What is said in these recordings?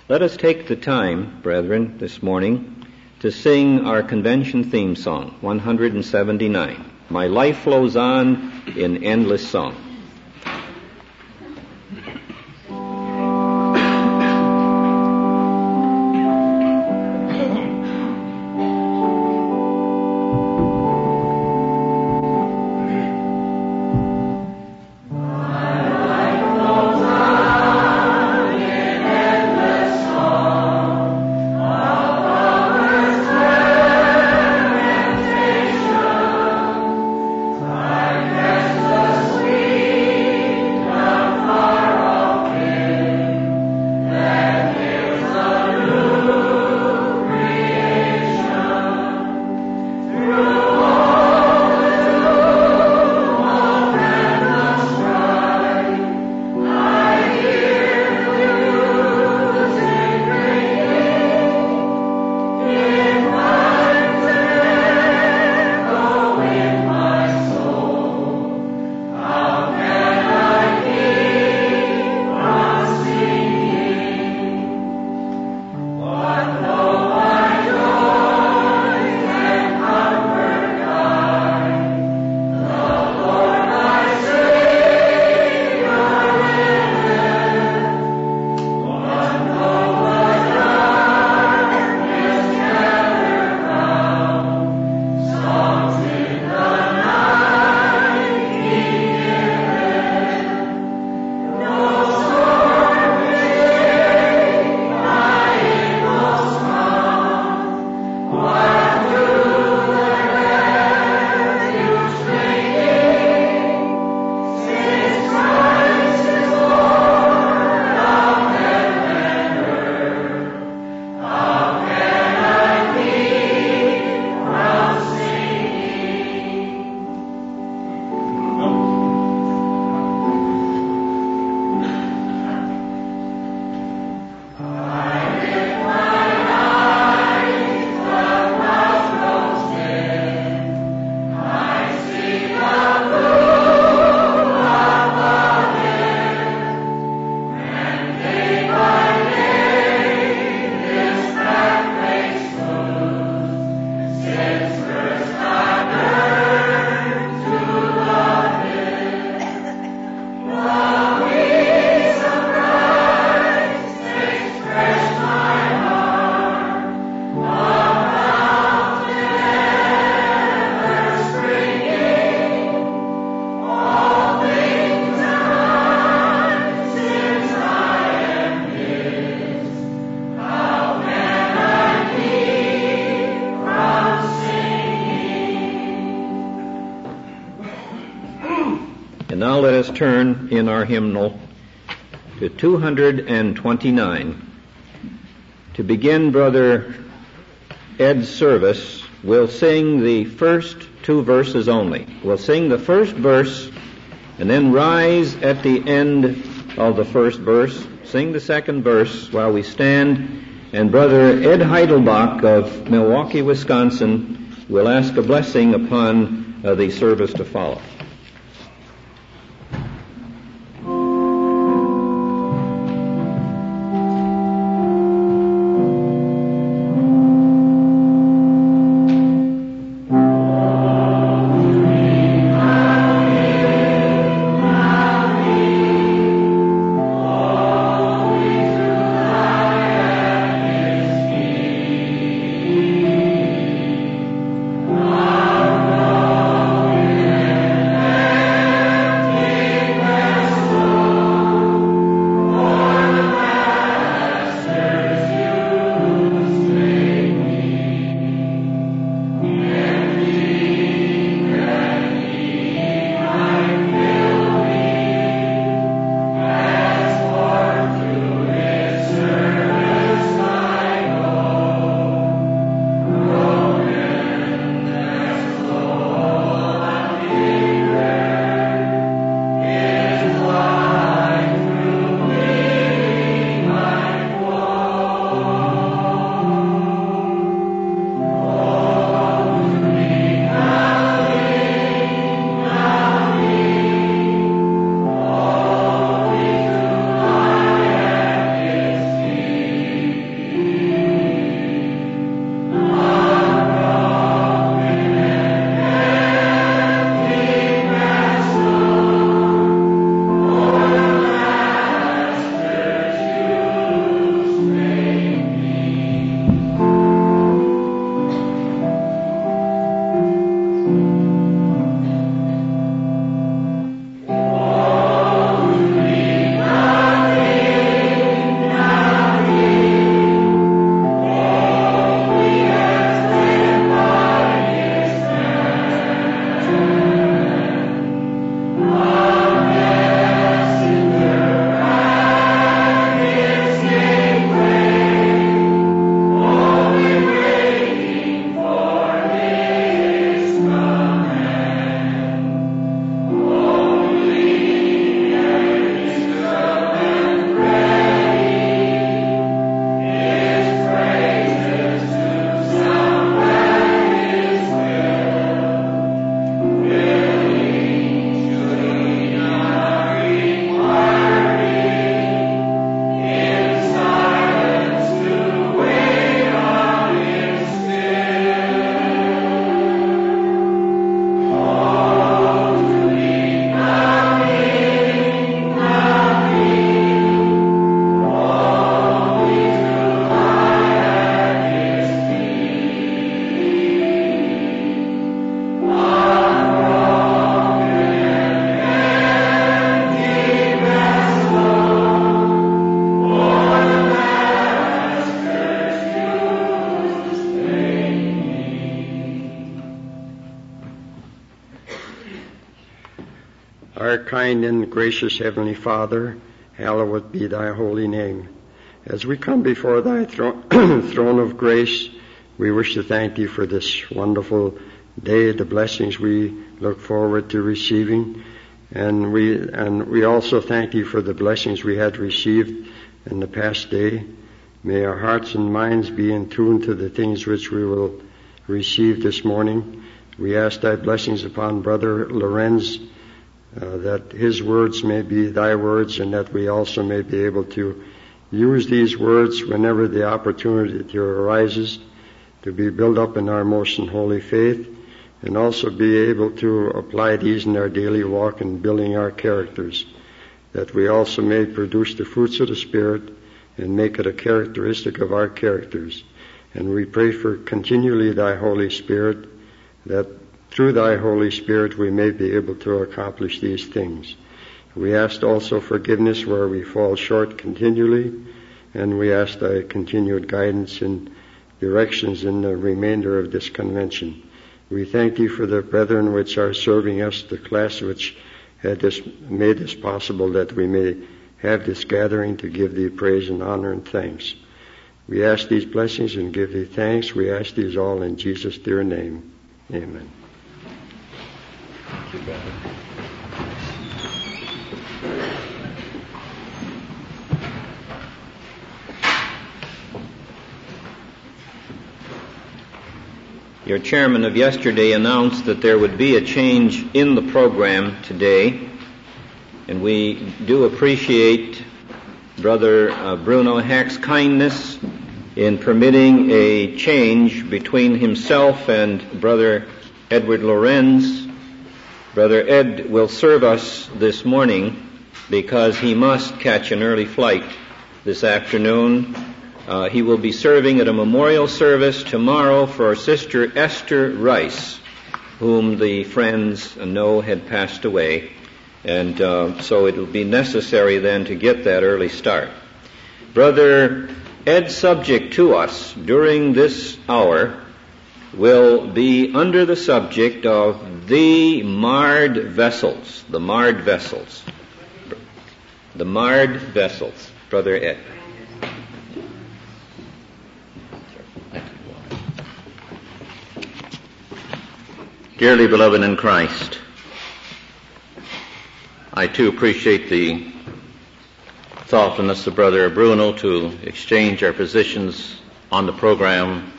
Let us take the time, brethren, this morning to sing our convention theme song, 179. My life flows on in endless song. And now let us turn in our hymnal to 229. To begin Brother Ed's service, we'll sing the first two verses only. We'll sing the first verse and then rise at the end of the first verse, sing the second verse while we stand, and Brother Ed Heidelbach of Milwaukee, Wisconsin will ask a blessing upon the service to follow. Our kind and gracious Heavenly Father, hallowed be thy holy name. As we come before thy throne of grace, we wish to thank thee for this wonderful day, the blessings we look forward to receiving. And we also thank thee for the blessings we had received in the past day. May our hearts and minds be in tune to the things which we will receive this morning. We ask thy blessings upon Brother Lorenz, that his words may be thy words, and that we also may be able to use these words whenever the opportunity arises to be built up in our most holy faith, and also be able to apply these in our daily walk in building our characters, that we also may produce the fruits of the Spirit and make it a characteristic of our characters. And we pray for continually thy Holy Spirit, that through thy Holy Spirit we may be able to accomplish these things. We ask also forgiveness where we fall short continually, and we ask thy continued guidance and directions in the remainder of this convention. We thank thee for the brethren which are serving us, the class which had made this possible, that we may have this gathering to give thee praise and honor and thanks. We ask these blessings and give thee thanks. We ask these all in Jesus' dear name. Amen. Thank you, brother. Your chairman of yesterday announced that there would be a change in the program today, and we do appreciate Brother Bruno Hack's kindness in permitting a change between himself and Brother Edward Lorenz. Brother Ed will serve us this morning because he must catch an early flight this afternoon. He will be serving at a memorial service tomorrow for Sister Esther Rice, whom the friends know had passed away. And so it will be necessary then to get that early start. Brother Ed's subject to us during this hour will be under the subject of the marred vessels. The marred vessels. The marred vessels. Brother Ed. Dearly beloved in Christ, I too appreciate the thoughtfulness of Brother Bruno to exchange our positions on the program.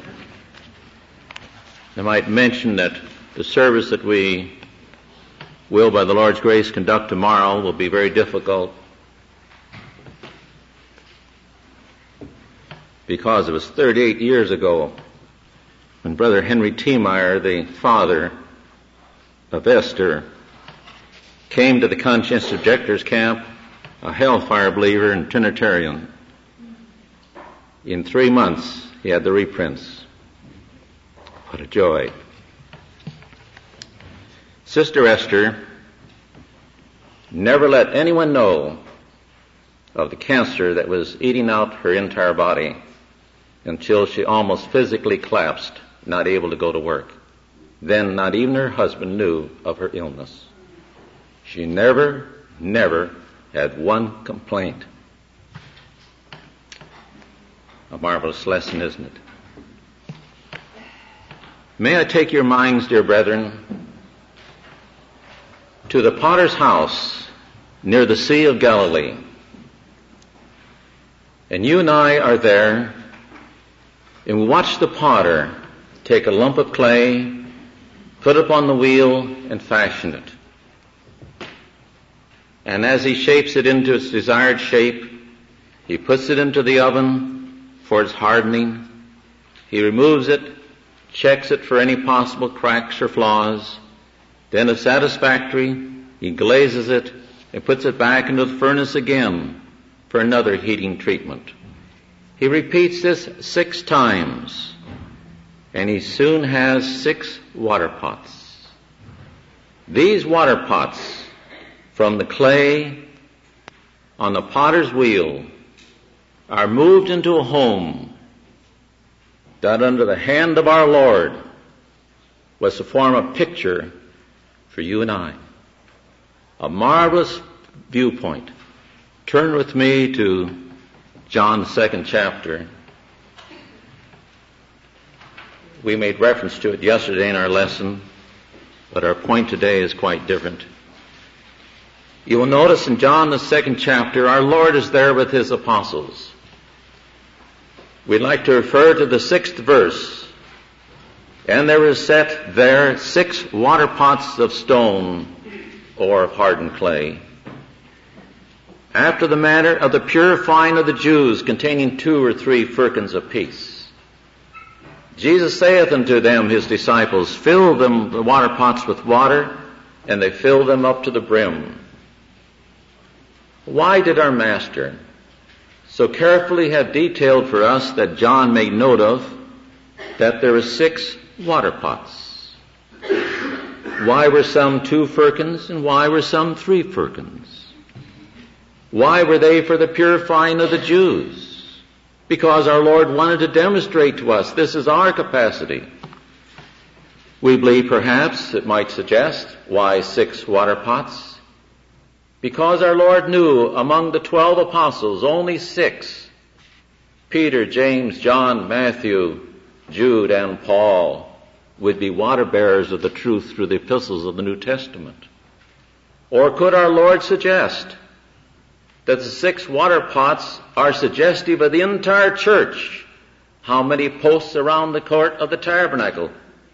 I might mention that the service that we will, by the Lord's grace, conduct tomorrow will be very difficult because it was 38 years ago when Brother Henry T. Meyer, the father of Esther, came to the Conscientious Objectors camp, a hellfire believer and Trinitarian. In 3 months, he had the reprints. What a joy. Sister Esther never let anyone know of the cancer that was eating out her entire body until she almost physically collapsed, not able to go to work. Then not even her husband knew of her illness. She never had one complaint. A marvelous lesson, isn't it? May I take your minds, dear brethren, to the potter's house near the Sea of Galilee. And you and I are there, and we watch the potter take a lump of clay, put it upon the wheel, and fashion it. And as he shapes it into its desired shape, he puts it into the oven for its hardening. He removes it, checks it for any possible cracks or flaws. Then, if satisfactory, he glazes it and puts it back into the furnace again for another heating treatment. He repeats this 6 times, and he soon has 6 water pots. These water pots, from the clay on the potter's wheel, are moved into a home that under the hand of our Lord was to form a picture for you and I. A marvelous viewpoint. Turn with me to John, the 2nd chapter. We made reference to it yesterday in our lesson, but our point today is quite different. You will notice in John, the 2nd chapter, our Lord is there with his apostles. We'd like to refer to the 6th verse. And there is set there 6 water pots of stone or of hardened clay, after the manner of the purifying of the Jews, containing 2 or 3 firkins apiece. Jesus saith unto them, his disciples, fill them, the water pots, with water, and they filled them up to the brim. Why did our Master so carefully have detailed for us that John made note of that there are 6 water pots? Why were some 2 firkins and why were some 3 firkins? Why were they for the purifying of the Jews? Because our Lord wanted to demonstrate to us this is our capacity. We believe perhaps it might suggest why 6 water pots? Because our Lord knew among the 12 apostles only 6, Peter, James, John, Matthew, Jude, and Paul, would be water bearers of the truth through the epistles of the New Testament. Or could our Lord suggest that the 6 water pots are suggestive of the entire church? How many posts around the court of the tabernacle?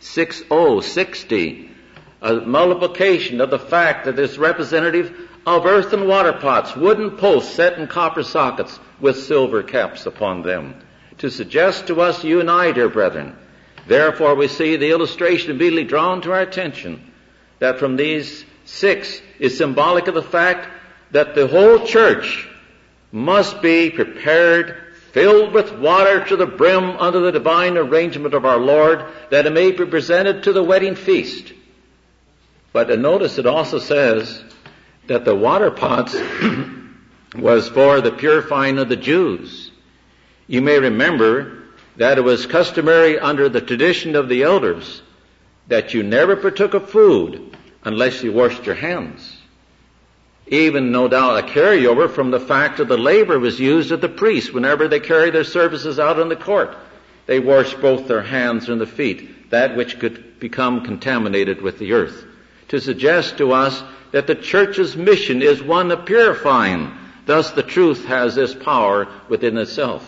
60. A multiplication of the fact that it's representative of earthen water pots, wooden posts set in copper sockets with silver caps upon them, to suggest to us, you and I, dear brethren. Therefore we see the illustration immediately drawn to our attention, that from these 6 is symbolic of the fact that the whole church must be prepared, filled with water to the brim under the divine arrangement of our Lord, that it may be presented to the wedding feast. But notice it also says that the water pots was for the purifying of the Jews. You may remember that it was customary under the tradition of the elders that you never partook of food unless you washed your hands. Even, no doubt, a carryover from the fact that the laver was used of the priests whenever they carried their services out in the court. They washed both their hands and the feet, that which could become contaminated with the earth, to suggest to us that the church's mission is one of purifying. Thus the truth has this power within itself.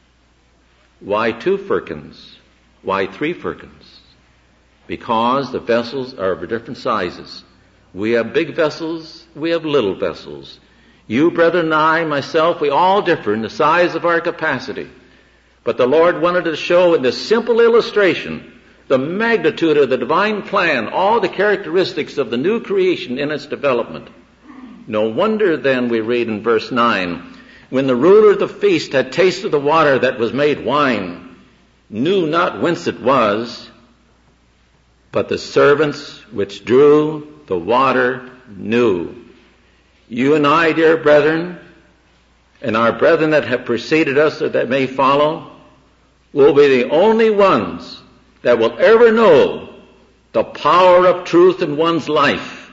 Why 2 firkins? Why 3 firkins? Because the vessels are of different sizes. We have big vessels, we have little vessels. You, brethren, and I, myself, we all differ in the size of our capacity. But the Lord wanted to show in this simple illustration the magnitude of the divine plan, all the characteristics of the new creation in its development. No wonder then we read in verse 9, when the ruler of the feast had tasted the water that was made wine, knew not whence it was, but the servants which drew the water knew. You and I, dear brethren, and our brethren that have preceded us or that may follow, will be the only ones that will ever know the power of truth in one's life.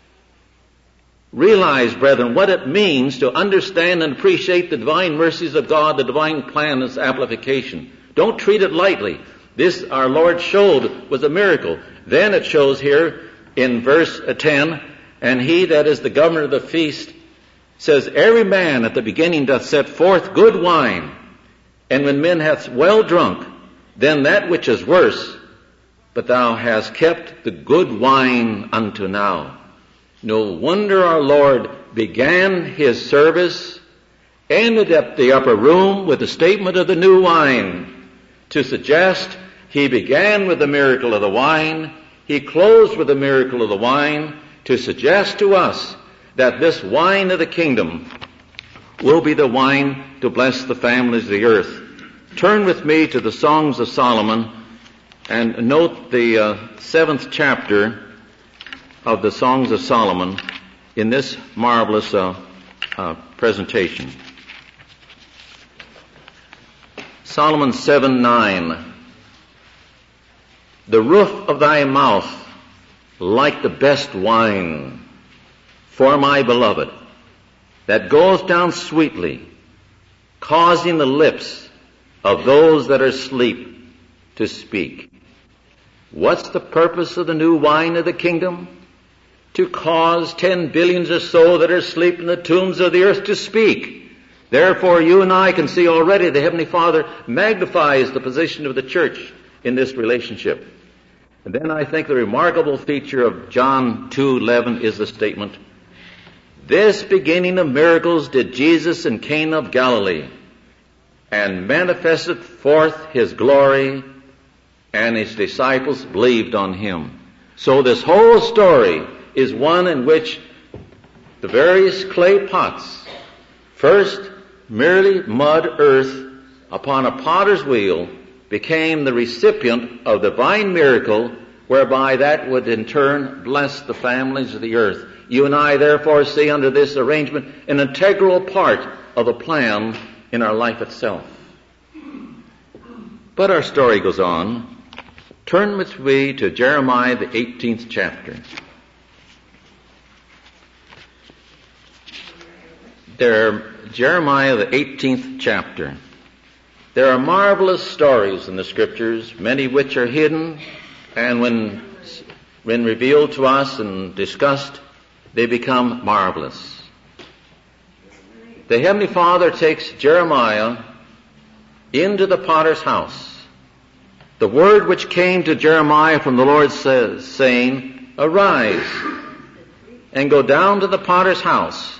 Realize, brethren, what it means to understand and appreciate the divine mercies of God, the divine plan and its application. Don't treat it lightly. This our Lord showed was a miracle. Then it shows here in verse 10, and he that is the governor of the feast says, every man at the beginning doth set forth good wine, and when men hath well drunk, then that which is worse, but thou hast kept the good wine unto now. No wonder our Lord began his service, ended up the upper room with the statement of the new wine, to suggest he began with the miracle of the wine, he closed with the miracle of the wine, to suggest to us that this wine of the kingdom will be the wine to bless the families of the earth. Turn with me to the Songs of Solomon and note the 7th chapter of the Songs of Solomon in this marvelous presentation. Solomon 7:9. The roof of thy mouth like the best wine, for my beloved that goes down sweetly, causing the lips of those that are asleep to speak. What's the purpose of the new wine of the kingdom? To cause 10 billions or so that are asleep in the tombs of the earth to speak. Therefore, you and I can see already the Heavenly Father magnifies the position of the church in this relationship. And then I think the remarkable feature of John 2:11 is the statement, "This beginning of miracles did Jesus in Cana of Galilee, and manifested forth his glory, and his disciples believed on him." So this whole story is one in which the various clay pots, first merely mud earth upon a potter's wheel, became the recipient of divine miracle, whereby that would in turn bless the families of the earth. You and I therefore see under this arrangement an integral part of the plan in our life itself. But our story goes on. Turn with me to Jeremiah, the 18th chapter. Jeremiah, the 18th chapter. There are marvelous stories in the Scriptures, many which are hidden, and when revealed to us and discussed, they become marvelous. The Heavenly Father takes Jeremiah into the potter's house. The word which came to Jeremiah from the Lord says, saying, "Arise, and go down to the potter's house,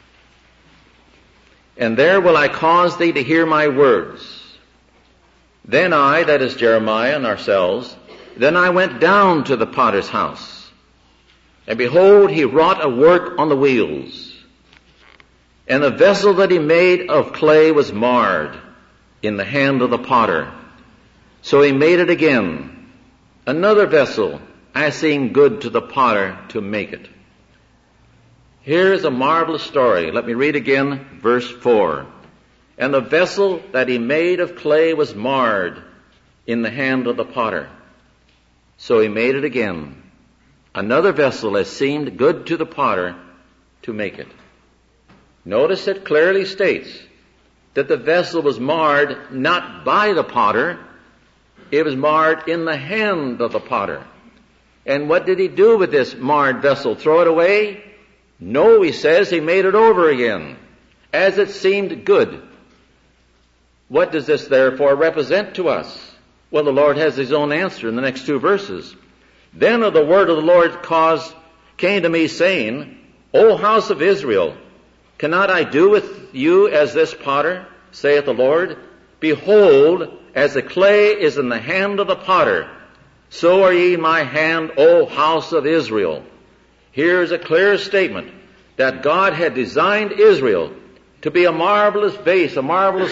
and there will I cause thee to hear my words." Then I, that is Jeremiah and ourselves, then I went down to the potter's house, and behold, he wrought a work on the wheels, and the vessel that he made of clay was marred in the hand of the potter. So he made it again, another vessel, as seemed good to the potter to make it. Here is a marvelous story. Let me read again verse 4. "And the vessel that he made of clay was marred in the hand of the potter. So he made it again, another vessel as seemed good to the potter to make it." Notice it clearly states that the vessel was marred not by the potter, it was marred in the hand of the potter. And what did he do with this marred vessel? Throw it away? No, he says he made it over again, as it seemed good. What does this therefore represent to us? Well, the Lord has his own answer in the next two verses. "Then the word of the Lord came to me, saying, O house of Israel, cannot I do with you as this potter, saith the Lord? Behold, as the clay is in the hand of the potter, so are ye in my hand, O house of Israel." Here is a clear statement that God had designed Israel to be a marvelous vase, a marvelous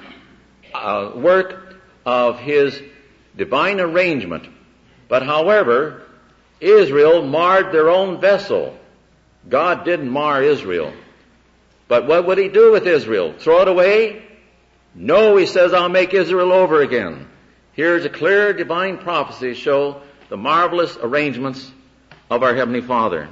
work of his divine arrangement. But however, Israel marred their own vessel. God didn't mar Israel. But what would he do with Israel? Throw it away? No, he says, I'll make Israel over again. Here's a clear divine prophecy to show the marvelous arrangements of our Heavenly Father.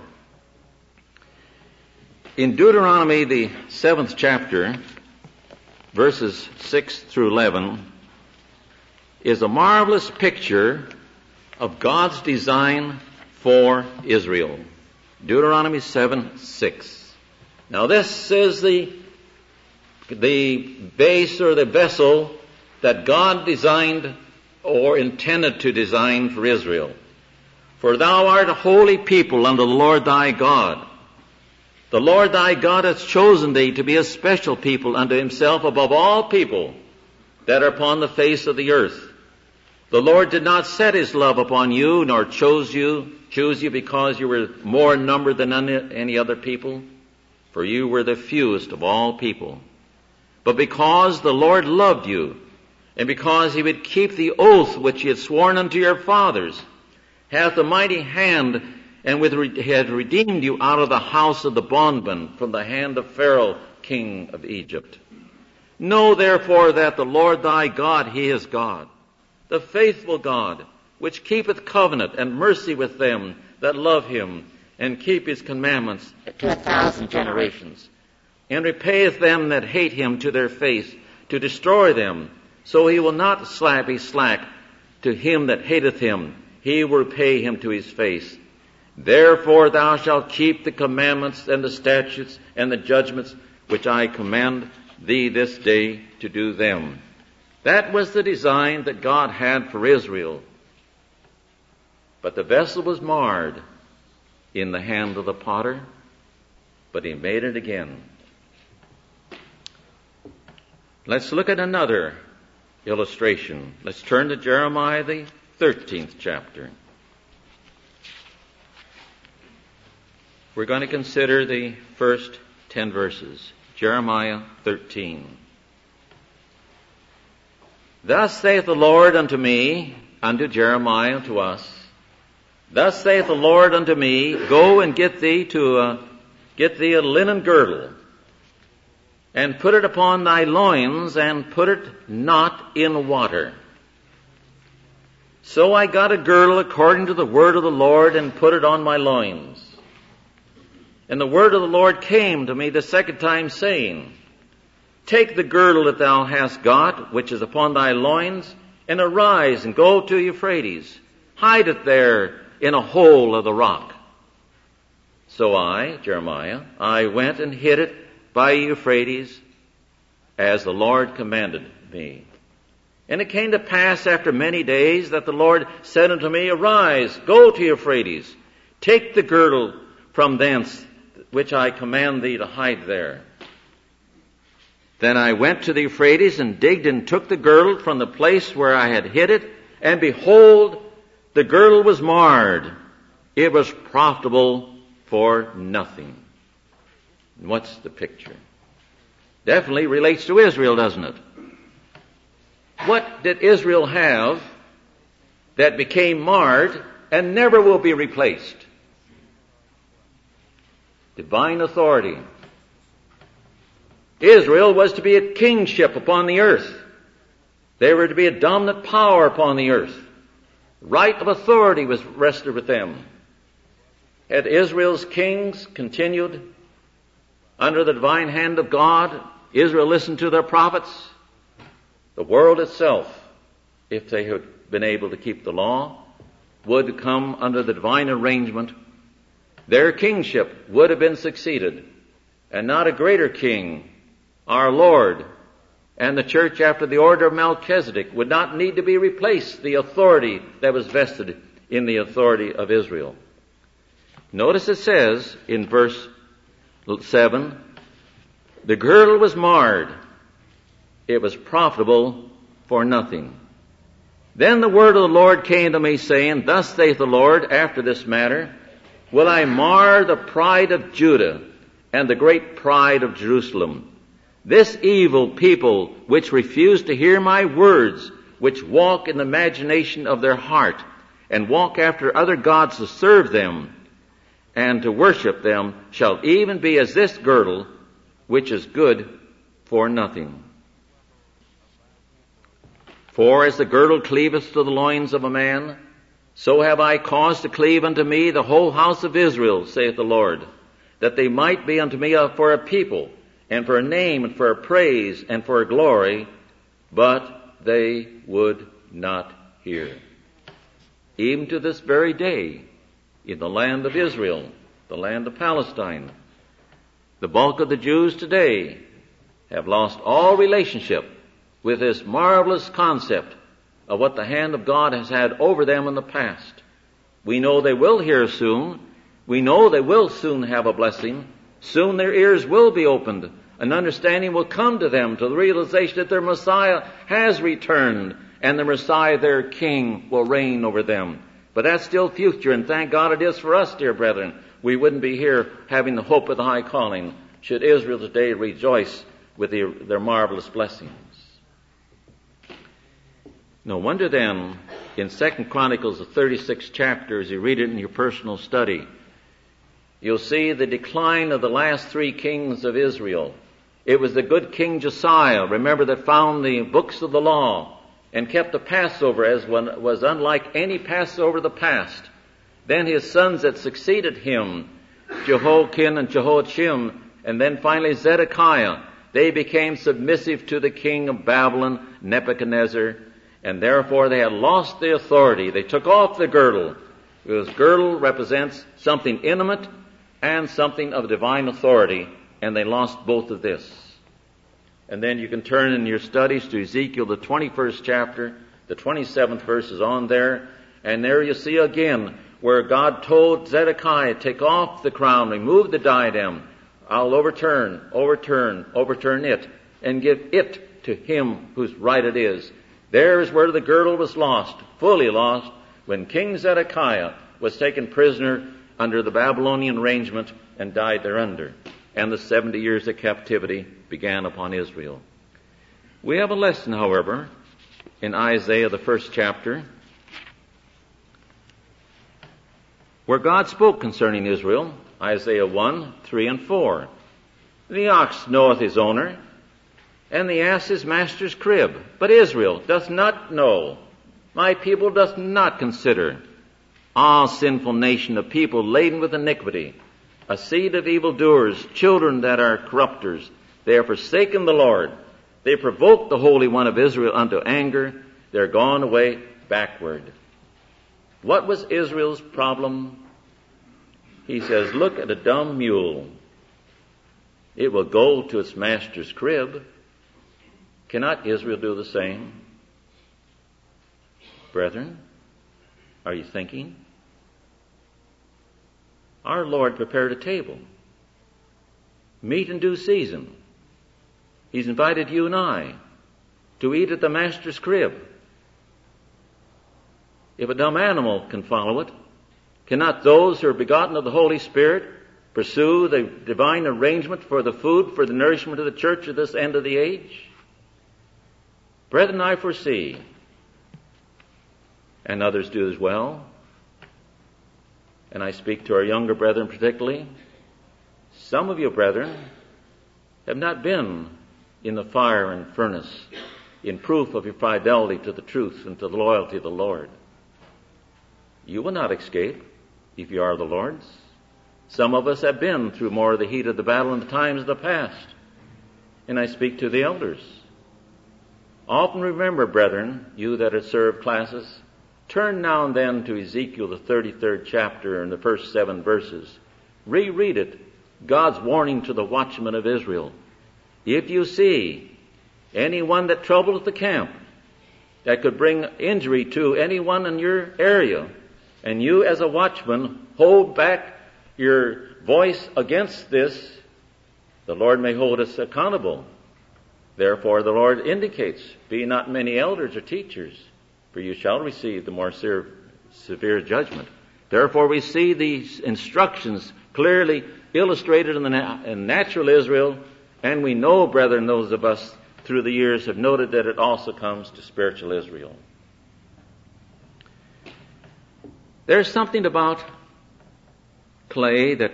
In Deuteronomy, the 7th chapter, verses 6 through 11, is a marvelous picture of God's design for Israel. Deuteronomy 7:6. Now this is the vase or the vessel that God designed or intended to design for Israel. "For thou art a holy people unto the Lord thy God. The Lord thy God hath chosen thee to be a special people unto himself above all people that are upon the face of the earth. The Lord did not set his love upon you, nor choose you because you were more in number than any other people, for you were the fewest of all people. But because the Lord loved you, and because he would keep the oath which he had sworn unto your fathers, hath a mighty hand, and had redeemed you out of the house of the bondman, from the hand of Pharaoh, king of Egypt. Know therefore that the Lord thy God, he is God, the faithful God, which keepeth covenant and mercy with them that love him, and keep his commandments to 1,000 generations, and repayeth them that hate him to their face, to destroy them. So he will not be slack to him that hateth him. He will repay him to his face. Therefore thou shalt keep the commandments and the statutes and the judgments which I command thee this day to do them. That was the design that God had for Israel. But the vessel was marred in the hand of the potter, but he made it again. Let's look at another illustration. Let's turn to Jeremiah, the 13th chapter. We're going to consider the first 10 verses. Jeremiah 13. Thus saith the Lord unto me, unto Jeremiah, to us, Thus saith the Lord unto me, Go and get thee a linen girdle, and put it upon thy loins, and put it not in water. So I got a girdle according to the word of the Lord, and put it on my loins. And the word of the Lord came to me the second time, saying, Take the girdle that thou hast got, which is upon thy loins, and arise, and go to Euphrates. Hide it there in a hole of the rock. So I, Jeremiah, I went and hid it by Euphrates, as the Lord commanded me. And it came to pass after many days that the Lord said unto me, Arise, go to Euphrates, take the girdle from thence, which I command thee to hide there. Then I went to the Euphrates, and digged and took the girdle from the place where I had hid it, and behold, the girdle was marred. It was profitable for nothing. And what's the picture? Definitely relates to Israel, doesn't it? What did Israel have that became marred and never will be replaced? Divine authority. Israel was to be a kingship upon the earth. They were to be a dominant power upon the earth. Right of authority was rested with them. Had Israel's kings continued under the divine hand of God, Israel listened to their prophets, the world itself, if they had been able to keep the law, would come under the divine arrangement. Their kingship would have been succeeded, and not a greater king, our Lord, and the church after the order of Melchizedek would not need to be replaced, the authority that was vested in the authority of Israel. Notice it says in verse 7, the girdle was marred. It was profitable for nothing. Then the word of the Lord came to me, saying, Thus saith the Lord, after this matter, will I mar the pride of Judah and the great pride of Jerusalem. This evil people which refuse to hear my words, which walk in the imagination of their heart, and walk after other gods to serve them, and to worship them, shall even be as this girdle, which is good for nothing. For as the girdle cleaveth to the loins of a man, so have I caused to cleave unto me the whole house of Israel, saith the Lord, that they might be unto me for a people, and for a name, and for a praise, and for a glory, but they would not hear. Even to this very day, in the land of Israel, the land of Palestine, the bulk of the Jews today have lost all relationship with this marvelous concept of what the hand of God has had over them in the past. We know they will hear soon. We know they will soon have a blessing. Soon their ears will be opened. An understanding will come to them, to the realization that their Messiah has returned, and the Messiah, their King, will reign over them. But that's still future, and thank God it is for us, dear brethren. We wouldn't be here having the hope of the high calling should Israel today rejoice with their marvelous blessings. No wonder then, in 2 Chronicles, the 36th chapter, as you read it in your personal study, you'll see the decline of the last three kings of Israel. It was the good King Josiah, remember, that found the books of the law and kept the Passover as one was unlike any Passover of the past. Then his sons that succeeded him, Jehoiakim and Jehoiachim, and then finally Zedekiah, they became submissive to the king of Babylon, Nebuchadnezzar, and therefore they had lost the authority. They took off the girdle, because girdle represents something intimate and something of divine authority, and they lost both of this. And then you can turn in your studies to Ezekiel, the 21st chapter, the 27th verse is on there, and there you see again where God told Zedekiah, take off the crown, remove the diadem, I'll overturn it, and give it to him whose right it is. There is where the girdle was lost, fully lost, when King Zedekiah was taken prisoner under the Babylonian arrangement and died thereunder. And the 70 years of captivity began upon Israel. We have a lesson, however, in Isaiah, the 1st chapter, where God spoke concerning Israel, Isaiah 1, 3, and 4. The ox knoweth his owner, and the ass his master's crib. But Israel doth not know. My people doth not consider. Ah, sinful nation, a people laden with iniquity, a seed of evildoers, children that are corrupters. They have forsaken the Lord. They provoke the Holy One of Israel unto anger. They're gone away backward. What was Israel's problem? He says, look at a dumb mule. It will go to its master's crib. Cannot Israel do the same? Brethren, are you thinking? Our Lord prepared a table, meat in due season. He's invited you and I to eat at the master's crib. If a dumb animal can follow it, cannot those who are begotten of the Holy Spirit pursue the divine arrangement for the food, for the nourishment of the church at this end of the age? Brethren, I foresee, and others do as well, and I speak to our younger brethren particularly, some of you, brethren, have not been in the fire and furnace in proof of your fidelity to the truth and to the loyalty of the Lord. You will not escape if you are the Lord's. Some of us have been through more of the heat of the battle in the times of the past. And I speak to the elders. Often remember, brethren, you that have served classes, turn now and then to Ezekiel, the 33rd chapter and the first 7 verses. Reread it. God's warning to the watchmen of Israel. If you see anyone that troubleth the camp, that could bring injury to anyone in your area, and you as a watchman hold back your voice against this, the Lord may hold us accountable. Therefore the Lord indicates, be not many elders or teachers, for you shall receive the more severe judgment. Therefore we see these instructions clearly illustrated in natural Israel, and we know, brethren, those of us through the years have noted that it also comes to spiritual Israel. There's something about clay that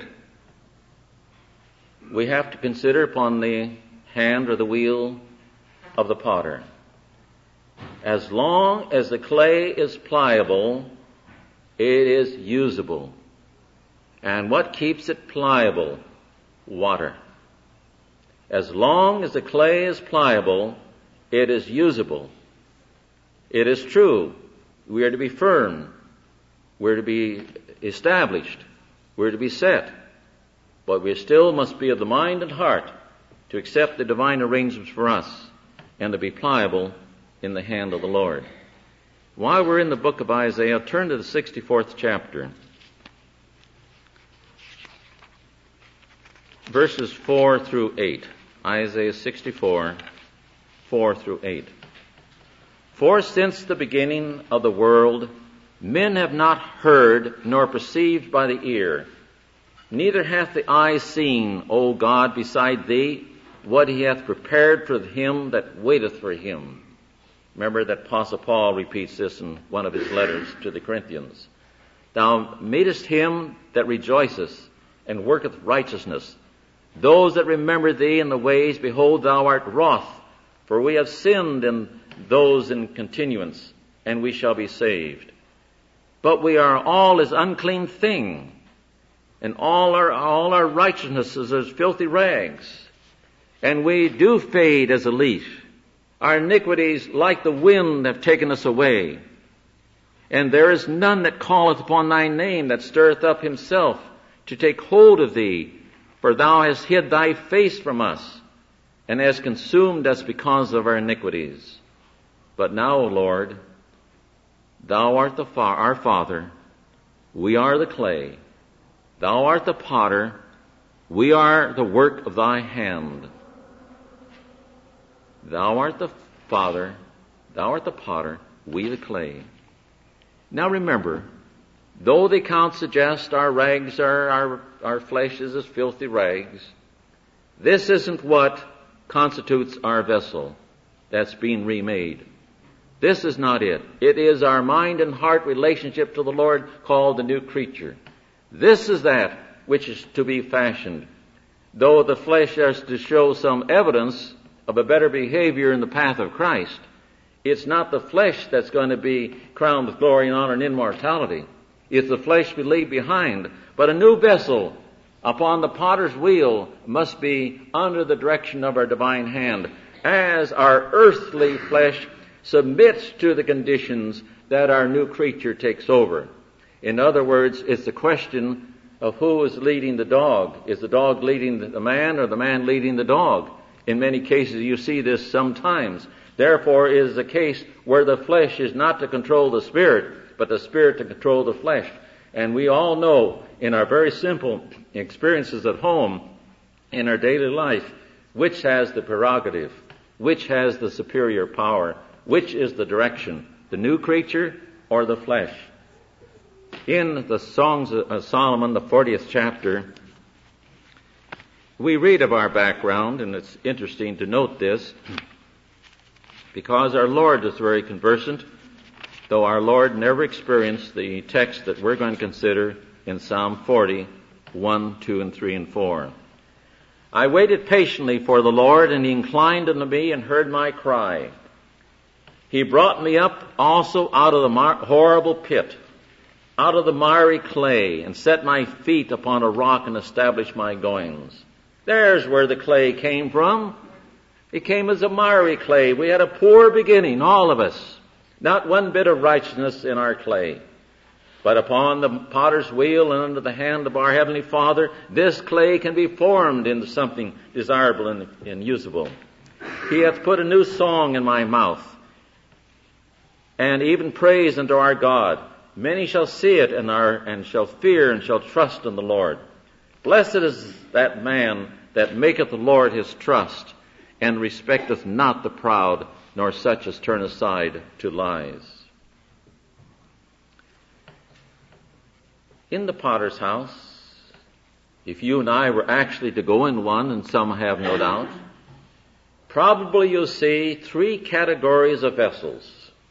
we have to consider upon the hand or the wheel of the potter. As long as the clay is pliable, it is usable. And what keeps it pliable? Water. As long as the clay is pliable, it is usable. It is true. We are to be firm. We're to be established. We're to be set. But we still must be of the mind and heart to accept the divine arrangements for us and to be pliable in the hand of the Lord. While we're in the book of Isaiah, turn to the 64th chapter. Verses 4 through 8. Isaiah 64, 4 through 8. For since the beginning of the world, men have not heard nor perceived by the ear, neither hath the eye seen, O God, beside thee, what he hath prepared for him that waiteth for him. Remember that Apostle Paul repeats this in one of his letters to the Corinthians. Thou meetest him that rejoiceth and worketh righteousness. Those that remember thee in the ways, behold, thou art wroth, for we have sinned in those in continuance, and we shall be saved. but we are all as unclean thing, and all our righteousness is as filthy rags, and we do fade as a leaf. Our iniquities, like the wind, have taken us away. And there is none that calleth upon thy name, that stirreth up himself to take hold of thee. For thou hast hid thy face from us, and hast consumed us because of our iniquities. But now, O Lord, thou art our Father, we are the clay. Thou art the potter, we are the work of thy hand. Thou art the Father, thou art the potter, we the clay. Now remember, though the account suggests our rags our flesh is as filthy rags, this isn't what constitutes our vessel that's being remade. This is not it. It is our mind and heart relationship to the Lord called the new creature. This is that which is to be fashioned. Though the flesh has to show some evidence of a better behavior in the path of Christ, it's not the flesh that's going to be crowned with glory and honor and immortality. It's the flesh we leave behind. But a new vessel upon the potter's wheel must be under the direction of our divine hand, as our earthly flesh submits to the conditions that our new creature takes over. In other words, it's the question of who is leading the dog. Is the dog leading the man, or the man leading the dog? In many cases you see this sometimes. Therefore it is a case where the flesh is not to control the spirit, but the spirit to control the flesh. And we all know in our very simple experiences at home, in our daily life, which has the prerogative, which has the superior power, which is the direction, the new creature or the flesh. In the Songs of Solomon, the 40th chapter, we read of our background, and it's interesting to note this, because our Lord is very conversant, though our Lord never experienced the text that we're going to consider in Psalm 40, 1, 2, and 3, and 4. I waited patiently for the Lord, and he inclined unto me and heard my cry. He brought me up also out of the horrible pit, out of the miry clay, and set my feet upon a rock and established my goings. There's where the clay came from. It came as a miry clay. We had a poor beginning, all of us. Not one bit of righteousness in our clay. But upon the potter's wheel and under the hand of our Heavenly Father, this clay can be formed into something desirable and usable. He hath put a new song in my mouth, and even praise unto our God. Many shall see it and shall fear and shall trust in the Lord. Blessed is that man that maketh the Lord his trust, and respecteth not the proud, nor such as turn aside to lies. In the potter's house, if you and I were actually to go in one, and some have no doubt, probably you'll see 3 categories of vessels.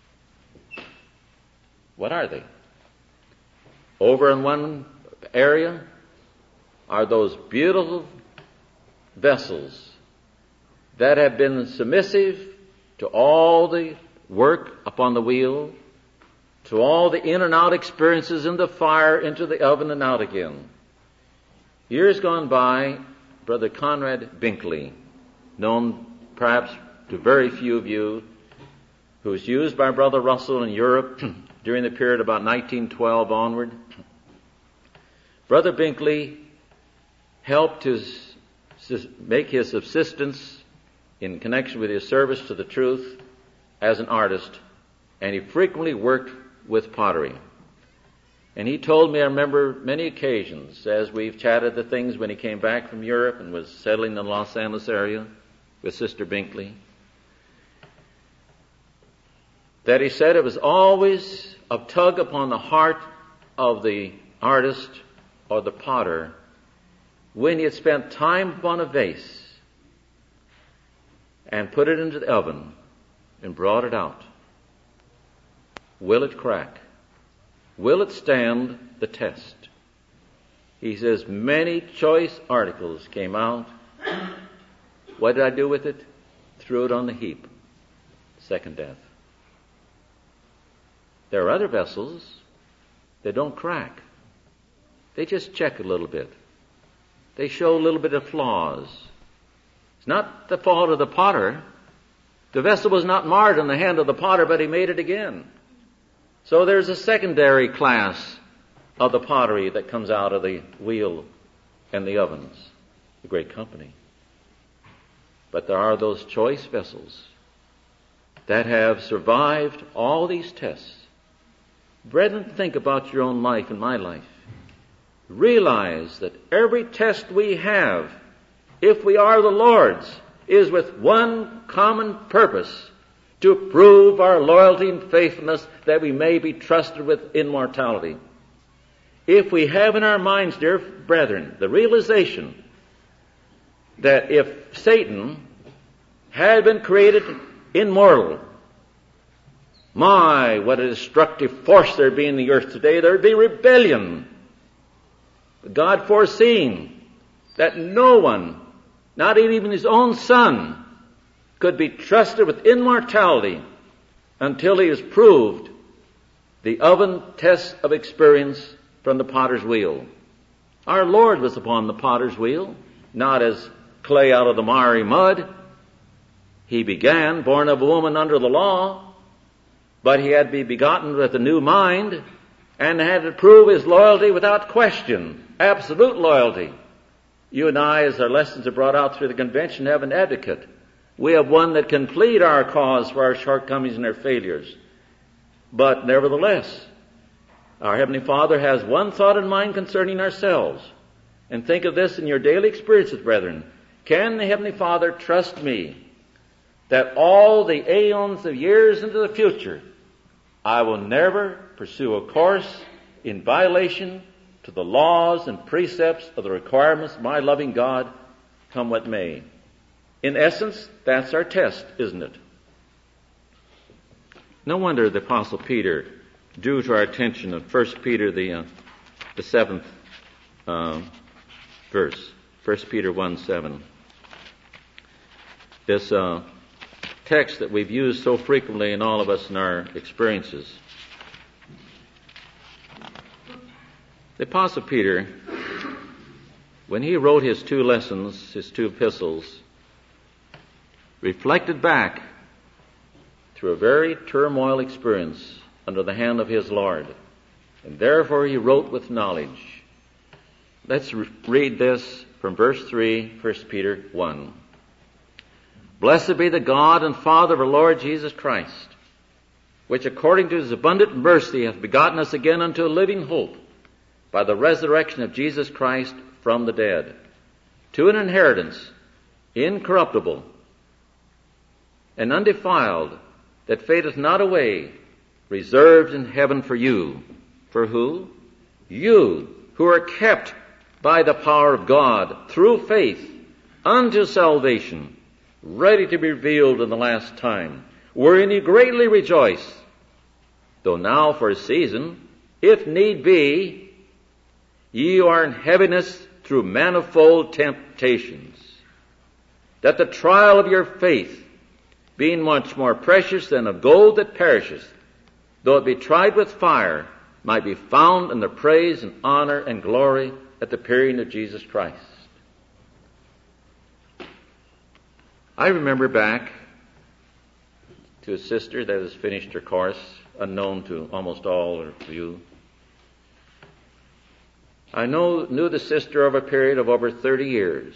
What are they? Over in one area are those beautiful vessels that have been submissive to all the work upon the wheel, to all the in and out experiences in the fire, into the oven and out again. Years gone by, Brother Conrad Binkley, known perhaps to very few of you, who was used by Brother Russell in Europe during the period about 1912 onward. Brother Binkley helped make his subsistence in connection with his service to the truth as an artist, and he frequently worked with pottery. And he told me, I remember many occasions as we've chatted the things when he came back from Europe and was settling in the Los Angeles area with Sister Binkley, that he said it was always a tug upon the heart of the artist or the potter when he had spent time upon a vase and put it into the oven and brought it out. Will it crack? Will it stand the test? He says, many choice articles came out. What did I do with it? Threw it on the heap. Second death. There are other vessels They don't crack. They just check a little bit. They show a little bit of flaws. It's not the fault of the potter. The vessel was not marred in the hand of the potter, but he made it again. So there's a secondary class of the pottery that comes out of the wheel and the ovens, the great company. But there are those choice vessels that have survived all these tests. Brethren, think about your own life and my life. Realize that every test we have, if we are the Lord's, is with one common purpose: to prove our loyalty and faithfulness, that we may be trusted with immortality. If we have in our minds, dear brethren, the realization that if Satan had been created immortal, my, what a destructive force there'd be in the earth today. There'd be rebellion. God foreseeing that no one, not even his own son, could be trusted with immortality until he has proved the oven test of experience from the potter's wheel. Our Lord was upon the potter's wheel, not as clay out of the miry mud. He began, born of a woman under the law, but he had to be begotten with a new mind and had to prove his loyalty without question, absolute loyalty. You and I, as our lessons are brought out through the convention, have an advocate. We have one that can plead our cause for our shortcomings and our failures. But nevertheless, our Heavenly Father has one thought in mind concerning ourselves. And think of this in your daily experiences, brethren. Can the Heavenly Father trust me that all the aeons of years into the future, I will never pursue a course in violation to the laws and precepts of the requirements of my loving God, come what may? In essence, that's our test, isn't it? No wonder the Apostle Peter drew to our attention in 1 Peter, the 7th verse, 1 Peter 1:7. This text that we've used so frequently in all of us in our experiences. The Apostle Peter, when he wrote his two lessons, his two epistles, reflected back through a very turmoil experience under the hand of his Lord. And therefore he wrote with knowledge. Let's read this from verse 3, 1 Peter 1. Blessed be the God and Father of our Lord Jesus Christ, which according to his abundant mercy hath begotten us again unto a living hope by the resurrection of Jesus Christ from the dead, to an inheritance incorruptible and undefiled, that fadeth not away, reserved in heaven for you. For who? You, who are kept by the power of God through faith unto salvation, ready to be revealed in the last time, wherein ye greatly rejoice, though now for a season, if need be, ye are in heaviness through manifold temptations, that the trial of your faith, being much more precious than of gold that perisheth, though it be tried with fire, might be found in the praise and honor and glory at the appearing of Jesus Christ. I remember back to a sister that has finished her course, unknown to almost all of you. I knew the sister over a period of over 30 years.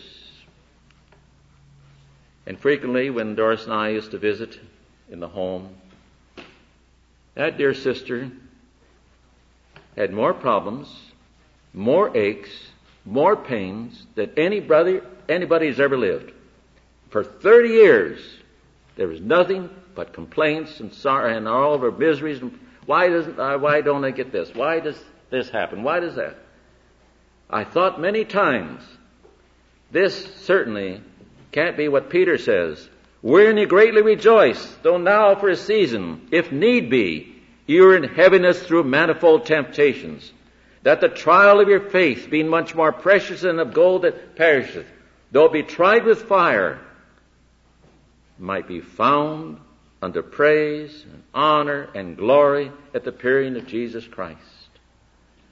And frequently when Doris and I used to visit in the home, that dear sister had more problems, more aches, more pains than anybody has ever lived. For 30 years, there was nothing but complaints and sorrow and all of her miseries. Why don't I get this? Why does this happen? Why does that? I thought many times, this certainly can't be what Peter says. Wherein ye greatly rejoice, though now for a season, if need be, you are in heaviness through manifold temptations, that the trial of your faith, being much more precious than of gold that perisheth, though it be tried with fire, might be found unto praise and honor and glory at the appearing of Jesus Christ.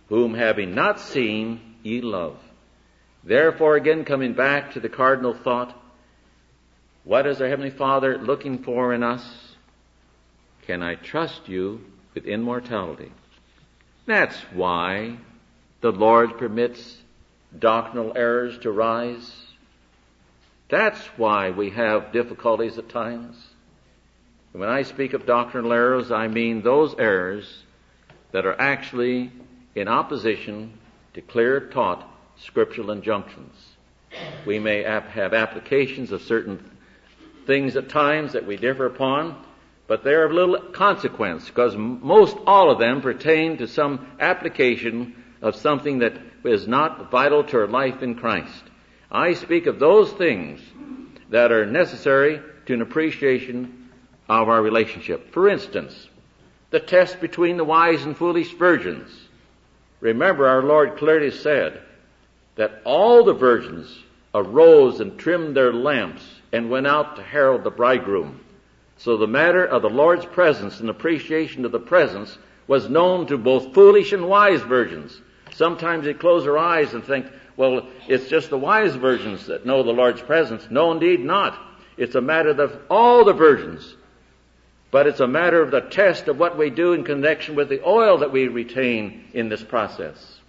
whom having not seen ye love. Therefore, again coming back to the cardinal thought, what is our Heavenly Father looking for in us? Can I trust you with immortality? That's why the Lord permits doctrinal errors to rise. That's why we have difficulties at times. When I speak of doctrinal errors, I mean those errors that are actually in opposition to clear taught scriptural injunctions. We may have applications of certain things at times that we differ upon, but they're of little consequence because most all of them pertain to some application of something that is not vital to our life in Christ. I speak of those things that are necessary to an appreciation of our relationship. For instance, the test between the wise and foolish virgins. Remember, our Lord clearly said that all the virgins arose and trimmed their lamps and went out to herald the bridegroom. So the matter of the Lord's presence and appreciation of the presence was known to both foolish and wise virgins. Sometimes they close their eyes and think, well, it's just the wise virgins that know the Lord's presence. No, indeed not. It's a matter of all the virgins. But it's a matter of the test of what we do in connection with the oil that we retain in this process.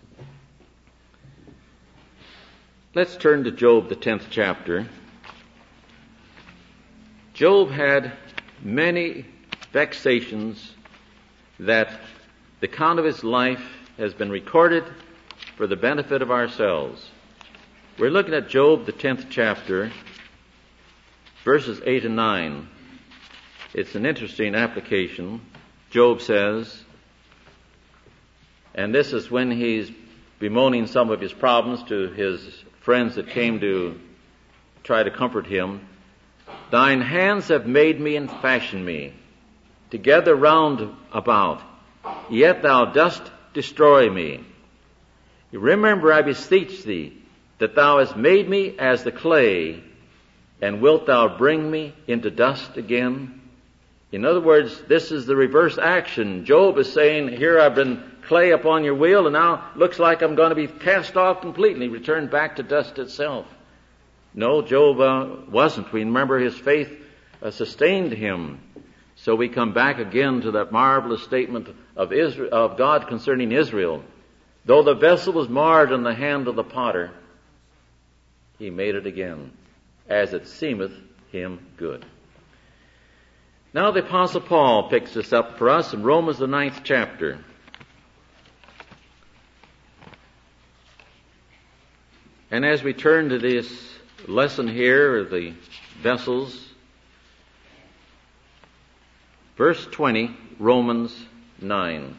Let's turn to Job, the 10th chapter. Job had many vexations that the account of his life has been recorded for the benefit of ourselves. We're looking at Job, the 10th chapter, verses 8 and 9. It's an interesting application. Job says, and this is when he's bemoaning some of his problems to his friends that came to try to comfort him. Thine hands have made me and fashioned me, together round about, yet thou dost destroy me. Remember, I beseech thee, that thou hast made me as the clay, and wilt thou bring me into dust again? In other words, this is the reverse action. Job is saying, here I've been clay upon your wheel, and now it looks like I'm going to be cast off completely, returned back to dust itself. No, Job wasn't. We remember his faith sustained him. So we come back again to that marvelous statement of Israel, of God concerning Israel. Though the vessel was marred in the hand of the potter, he made it again, as it seemeth him good. Now the Apostle Paul picks this up for us in Romans, the 9th chapter. And as we turn to this lesson here of the vessels, verse 20, Romans 9.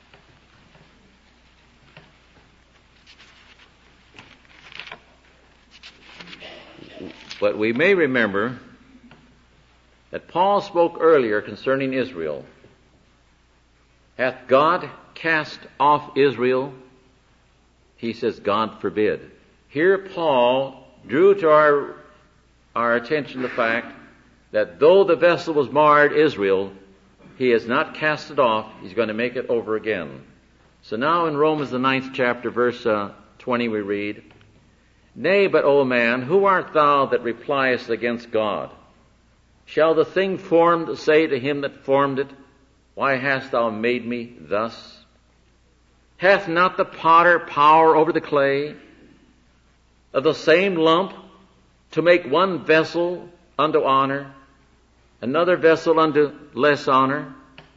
But we may remember that Paul spoke earlier concerning Israel. Hath God cast off Israel? He says, God forbid. Here Paul drew to our attention the fact that though the vessel was marred, Israel, he has not cast it off. He's going to make it over again. So now in Romans the 9th chapter, verse 20, we read, Nay, but, O man, who art thou that repliest against God? Shall the thing formed say to him that formed it, Why hast thou made me thus? Hath not the potter power over the clay of the same lump to make one vessel unto honor, another vessel unto less honor?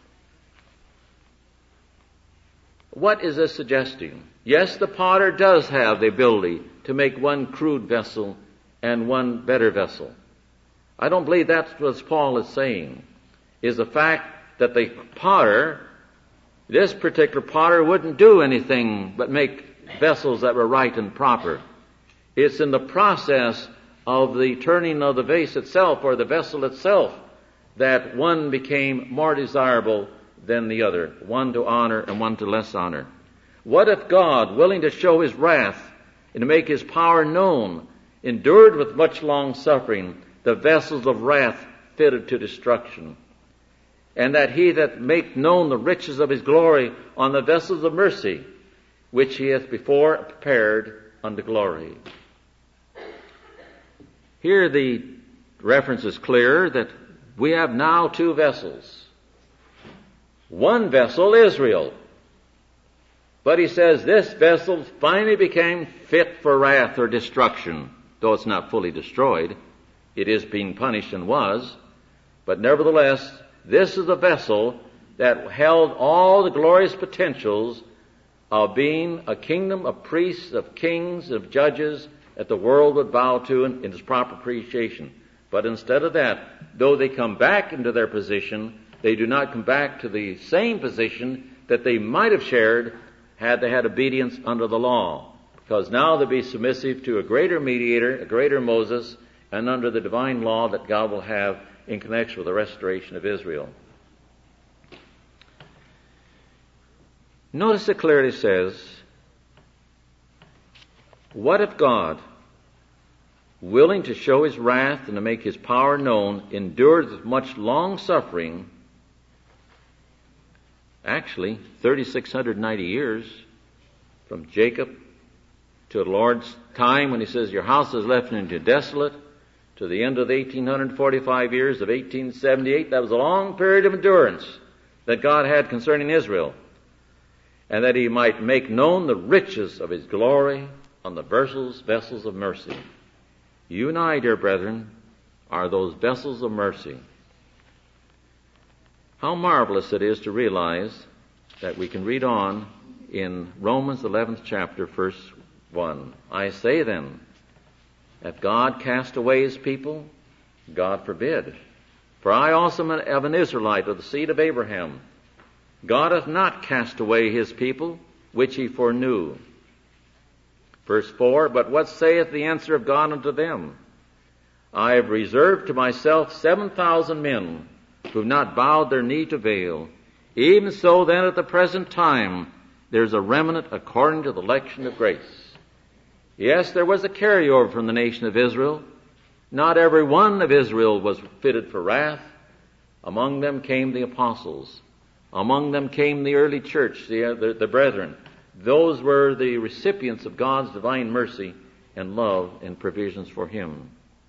What is this suggesting? Yes, the potter does have the ability to make one crude vessel and one better vessel. I don't believe that's what Paul is saying, is the fact that the potter, this particular potter, wouldn't do anything but make vessels that were right and proper. It's in the process of the turning of the vase itself, or the vessel itself, that one became more desirable than the other, one to honor and one to less honor. What if God, willing to show his wrath and to make his power known, endured with much long suffering the vessels of wrath fitted to destruction, and that he that make known the riches of his glory on the vessels of mercy which he hath before prepared unto glory. Here the reference is clear that we have now two vessels. One vessel, Israel. But he says this vessel finally became fit for wrath or destruction, though it's not fully destroyed. It is being punished and was. But nevertheless, this is a vessel that held all the glorious potentials of being a kingdom of priests, of kings, of judges that the world would bow to in its proper appreciation. But instead of that, though they come back into their position, they do not come back to the same position that they might have shared had they had obedience under the law. Because now they'll be submissive to a greater mediator, a greater Moses, and under the divine law that God will have in connection with the restoration of Israel. Notice it clearly says, what if God, willing to show his wrath and to make his power known, endured with much long suffering, actually 3,690 years, from Jacob to the Lord's time when he says, your house is left into desolate, to the end of the 1845 years of 1878. That was a long period of endurance that God had concerning Israel, and that he might make known the riches of his glory on the vessels of mercy. You and I, dear brethren, are those vessels of mercy. How marvelous it is to realize that we can read on in Romans 11th chapter, verse 1. I say then, that God cast away his people? God forbid. For I also am an Israelite of the seed of Abraham. God hath not cast away his people, which he foreknew. Verse 4, but what saith the answer of God unto them? I have reserved to myself 7,000 men, who have not bowed their knee to Baal. Even so then at the present time, there's a remnant according to the election of grace. Yes, there was a carryover from the nation of Israel. Not every one of Israel was fitted for wrath. Among them came the apostles. Among them came the early church, the brethren. Those were the recipients of God's divine mercy and love and provisions for him.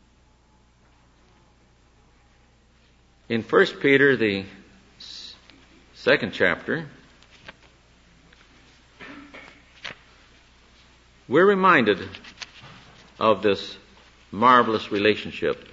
In 1 Peter, the second chapter, we're reminded of this marvelous relationship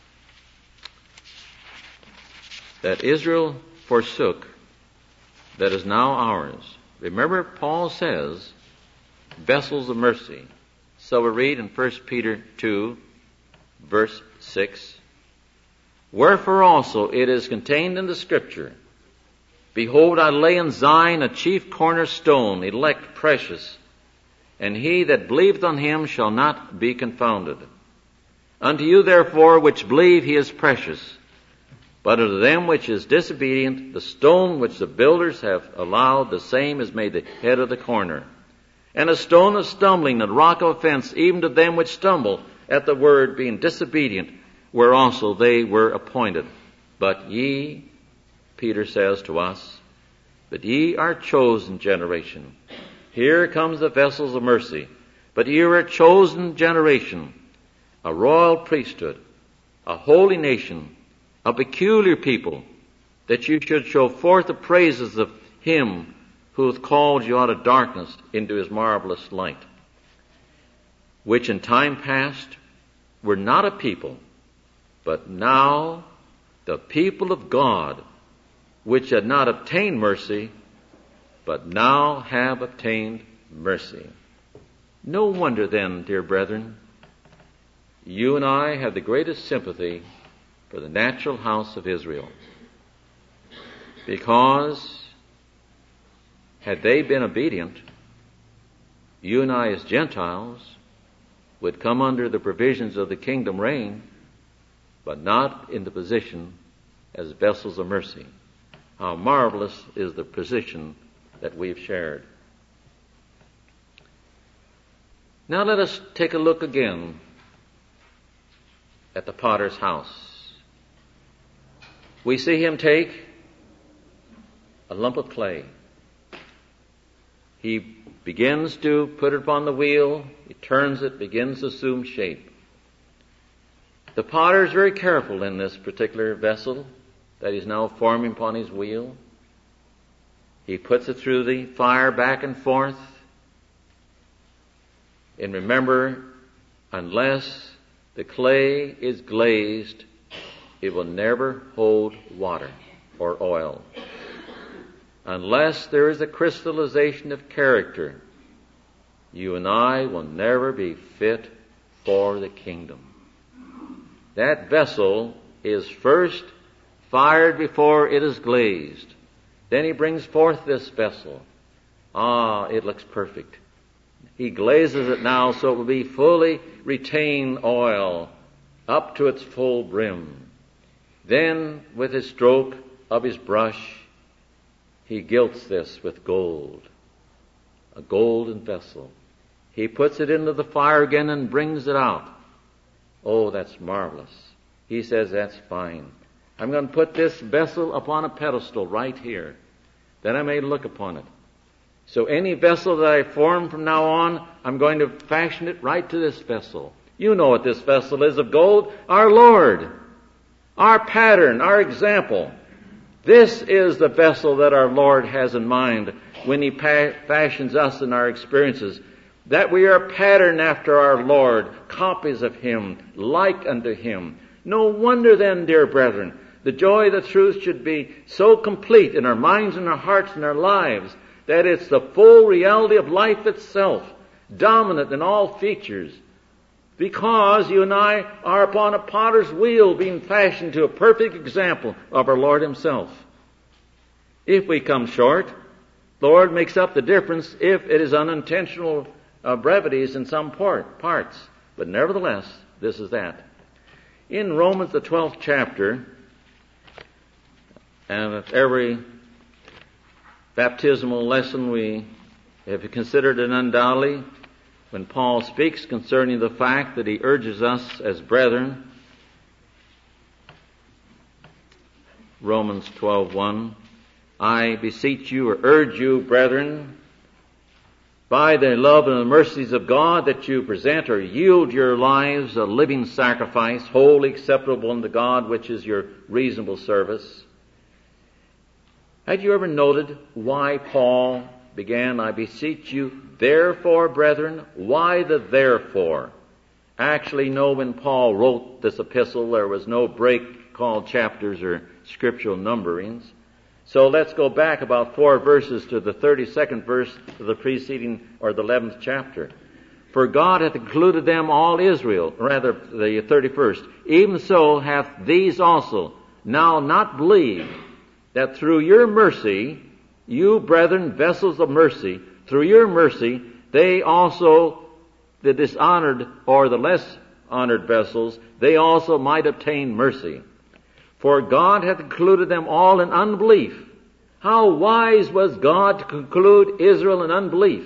that Israel forsook that is now ours. Remember, Paul says, vessels of mercy. So we read in 1 Peter 2, verse 6, wherefore also it is contained in the Scripture, behold, I lay in Zion a chief cornerstone, elect, precious, and he that believeth on him shall not be confounded. Unto you therefore which believe he is precious, but unto them which is disobedient, the stone which the builders have allowed, the same is made the head of the corner. And a stone of stumbling and a rock of offense, even to them which stumble at the word, being disobedient, where also they were appointed. But ye, Peter says to us, but ye are chosen generation. Here comes the vessels of mercy. But ye are a chosen generation, a royal priesthood, a holy nation, a peculiar people, that you should show forth the praises of him who hath called you out of darkness into his marvelous light, which in time past were not a people, but now the people of God, which had not obtained mercy, but now have obtained mercy. No wonder then, dear brethren, you and I have the greatest sympathy for the natural house of Israel. Because had they been obedient, you and I as Gentiles would come under the provisions of the kingdom reign, but not in the position as vessels of mercy. How marvelous is the position that we've shared. Now let us take a look again at the potter's house. We see him take a lump of clay. He begins to put it upon the wheel, he turns it, begins to assume shape. The potter is very careful in this particular vessel that he's now forming upon his wheel. He puts it through the fire back and forth. And remember, unless the clay is glazed, it will never hold water or oil. Unless there is a crystallization of character, you and I will never be fit for the kingdom. That vessel is first fired before it is glazed. Then he brings forth this vessel. It looks perfect. He glazes it now so it will be fully retain oil up to its full brim. Then, with his stroke of his brush, he gilts this with gold, a golden vessel. He puts it into the fire again and brings it out. Oh, that's marvelous. He says, that's fine. I'm going to put this vessel upon a pedestal right here, that I may look upon it. So any vessel that I form from now on, I'm going to fashion it right to this vessel. You know what this vessel is of gold? Our Lord. Our pattern, our example. This is the vessel that our Lord has in mind when He fashions us in our experiences. That we are a pattern after our Lord, copies of Him, like unto Him. No wonder then, dear brethren, the joy of the truth should be so complete in our minds and our hearts and our lives that it's the full reality of life itself, dominant in all features. Because you and I are upon a potter's wheel being fashioned to a perfect example of our Lord Himself. If we come short, the Lord makes up the difference if it is unintentional brevities in some parts. But nevertheless, this is that. In Romans, the 12th chapter, and at every baptismal lesson we have considered it undoubtedly, when Paul speaks concerning the fact that he urges us as brethren, Romans 12:1, I beseech you or urge you, brethren, by the love and the mercies of God, that you present or yield your lives a living sacrifice, wholly acceptable unto God, which is your reasonable service. Had you ever noted why Paul began, I beseech you, therefore, brethren? Why the therefore? Actually, no, when Paul wrote this epistle, there was no break called chapters or scriptural numberings. So let's go back about 4 verses to the 32nd verse of the preceding, or the 11th chapter. For God hath included them all Israel, rather the 31st. Even so hath these also now not believed, that through your mercy, you brethren, vessels of mercy, through your mercy, they also, the dishonored or the less honored vessels, they also might obtain mercy. For God hath included them all in unbelief. How wise was God to conclude Israel in unbelief?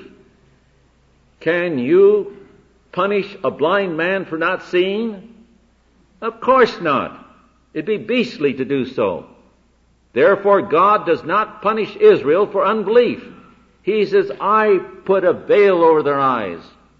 Can you punish a blind man for not seeing? Of course not. It'd be beastly to do so. Therefore, God does not punish Israel for unbelief. He says, I put a veil over their eyes.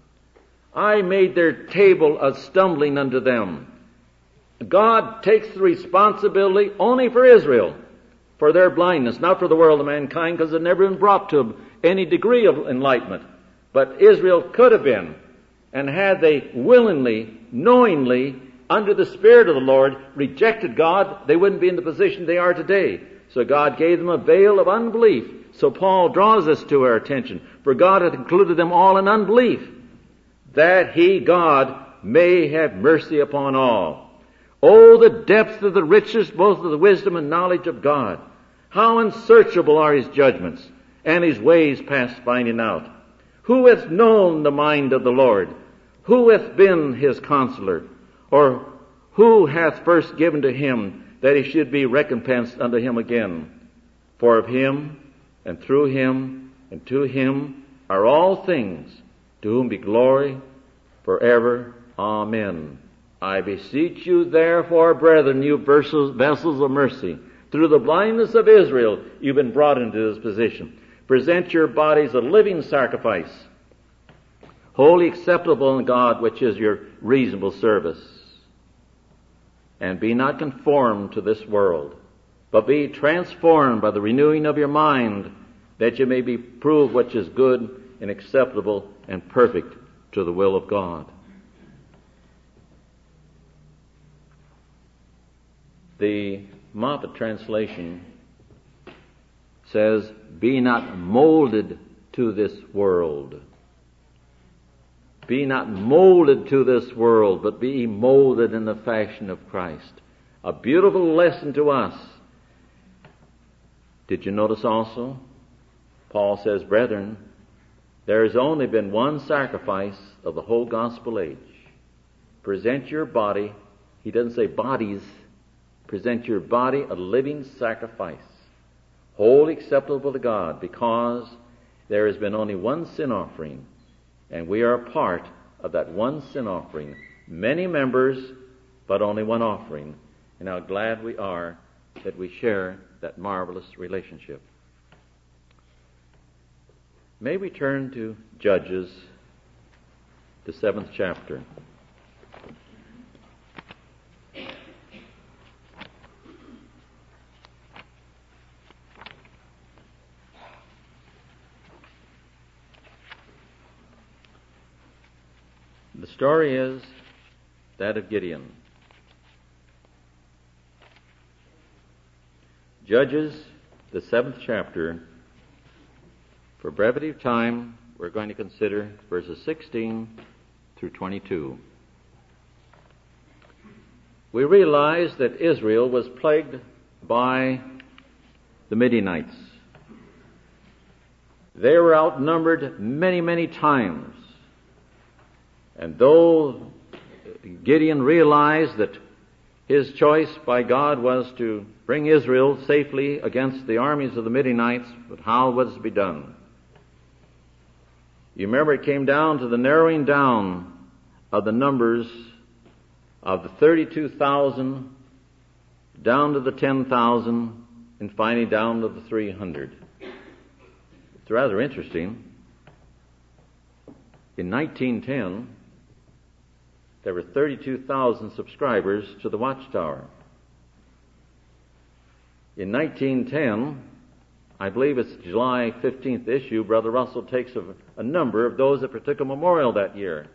I made their table a stumbling unto them. God takes the responsibility only for Israel, for their blindness, not for the world of mankind, because they've never been brought to any degree of enlightenment. But Israel could have been, and had they willingly, knowingly, under the Spirit of the Lord, rejected God, they wouldn't be in the position they are today. So God gave them a veil of unbelief. So Paul draws us to our attention. For God hath included them all in unbelief, that He, God, may have mercy upon all. Oh, the depth of the riches, both of the wisdom and knowledge of God. How unsearchable are His judgments, and His ways past finding out. Who hath known the mind of the Lord? Who hath been His counselor? Or who hath first given to Him that He should be recompensed unto Him again? For of Him, and through Him, and to Him are all things, to whom be glory forever. Amen. I beseech you therefore, brethren, you vessels of mercy, through the blindness of Israel, you've been brought into this position. Present your bodies a living sacrifice, wholly acceptable in God, which is your reasonable service. And be not conformed to this world, but be transformed by the renewing of your mind, that you may be proved which is good and acceptable and perfect to the will of God. The Moffat translation says, be not molded to this world. Be not molded to this world, but be molded in the fashion of Christ. A beautiful lesson to us. Did you notice also? Paul says, brethren, there has only been one sacrifice of the whole gospel age. Present your body, he doesn't say bodies, present your body a living sacrifice, wholly acceptable to God, because there has been only one sin offering, and we are a part of that one sin offering. Many members, but only one offering. And how glad we are that we share that marvelous relationship. May we turn to Judges, the 7th chapter. The story is that of Gideon. Judges, the 7th chapter. For brevity of time, we're going to consider verses 16 through 22. We realize that Israel was plagued by the Midianites. They were outnumbered many, many times. And though Gideon realized that his choice by God was to bring Israel safely against the armies of the Midianites, but how was it to be done? You remember it came down to the narrowing down of the numbers of the 32,000 down to the 10,000 and finally down to the 300. It's rather interesting. In 1910, there were 32,000 subscribers to the Watchtower. In 1910, I believe it's July 15th issue, Brother Russell takes a number of those that partook of memorial that year.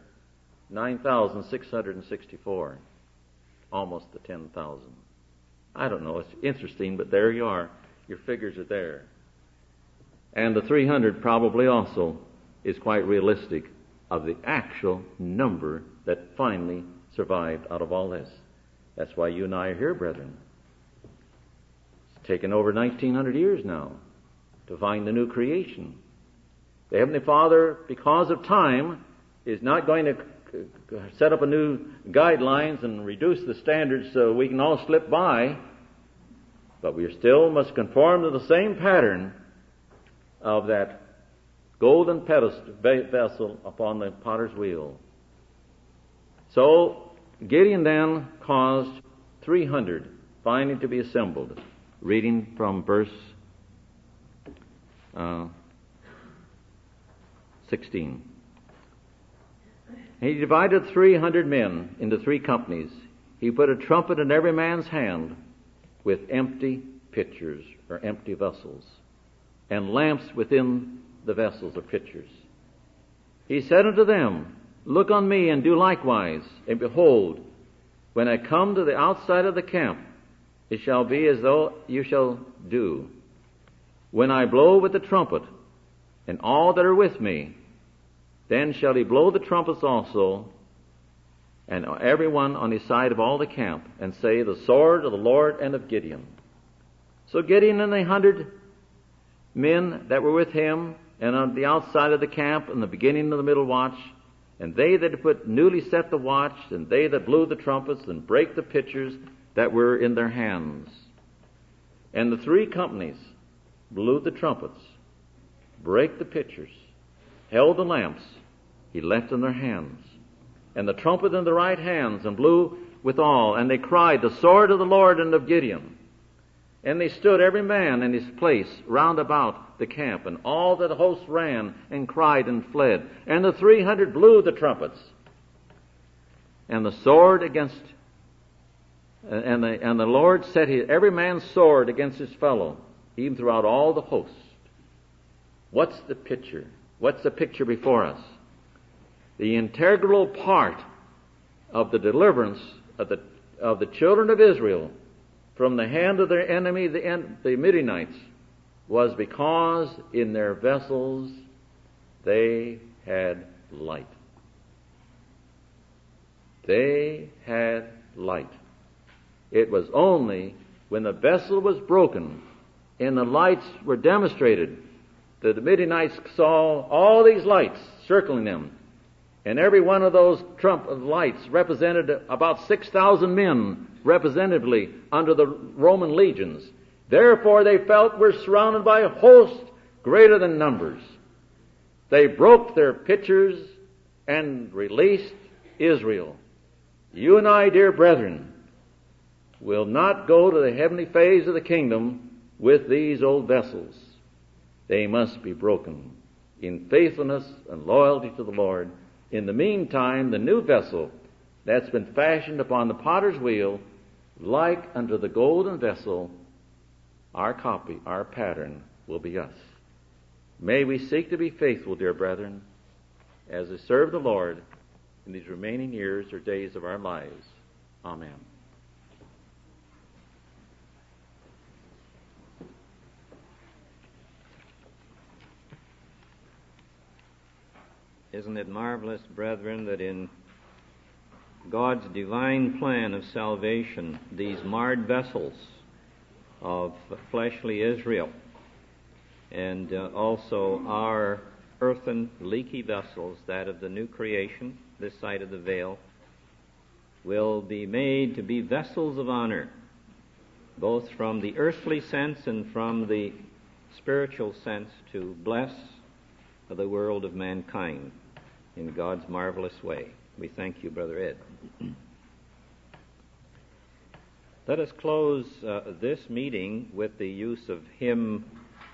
9,664. Almost the 10,000. I don't know, it's interesting, but there you are. Your figures are there. And the 300 probably also is quite realistic of the actual number that finally survived out of all this. That's why you and I are here, brethren. It's taken over 1,900 years now to find the new creation. The Heavenly Father, because of time, is not going to set up a new guidelines and reduce the standards so we can all slip by, but we still must conform to the same pattern of that golden vessel upon the potter's wheel. So Gideon then caused 300 finally to be assembled. Reading from verse 16. He divided 300 men into 3 companies. He put a trumpet in every man's hand with empty pitchers or empty vessels and lamps within the vessels or pitchers. He said unto them, Look on me and do likewise, and behold, when I come to the outside of the camp, it shall be as though you shall do. When I blow with the trumpet, and all that are with me, then shall he blow the trumpets also, and every one on his side of all the camp, and say, The sword of the Lord and of Gideon. So Gideon and the 100 men that were with him, and on the outside of the camp, in the beginning of the middle watch, and they that put newly set the watch, and they that blew the trumpets, and brake the pitchers that were in their hands. And the 3 companies blew the trumpets, brake the pitchers, held the lamps he left in their hands, and the trumpet in the right hands, and blew withal, and they cried, The sword of the Lord and of Gideon. And they stood every man in his place round about the camp, and all the host ran and cried and fled. And the 300 blew the trumpets. And the sword against, and the Lord set every man's sword against his fellow, even throughout all the host. What's the picture? What's the picture before us? The integral part of the deliverance of the children of Israel from the hand of their enemy, the Midianites, was because in their vessels they had light. They had light. It was only when the vessel was broken and the lights were demonstrated that the Midianites saw all these lights circling them. And every one of those trump of lights represented about 6,000 men representatively under the Roman legions. Therefore they felt we're surrounded by a host greater than numbers. They broke their pitchers and released Israel. You and I, dear brethren, will not go to the heavenly phase of the kingdom with these old vessels. They must be broken in faithfulness and loyalty to the Lord. In the meantime, the new vessel that's been fashioned upon the potter's wheel, like unto the golden vessel, our copy, our pattern, will be us. May we seek to be faithful, dear brethren, as we serve the Lord in these remaining years or days of our lives. Amen. Isn't it marvelous, brethren, that in God's divine plan of salvation, these marred vessels of fleshly Israel and also our earthen, leaky vessels, that of the new creation, this side of the veil, will be made to be vessels of honor, both from the earthly sense and from the spiritual sense, to bless the world of mankind in God's marvelous way. We thank you, Brother Ed. Let us close this meeting with the use of hymn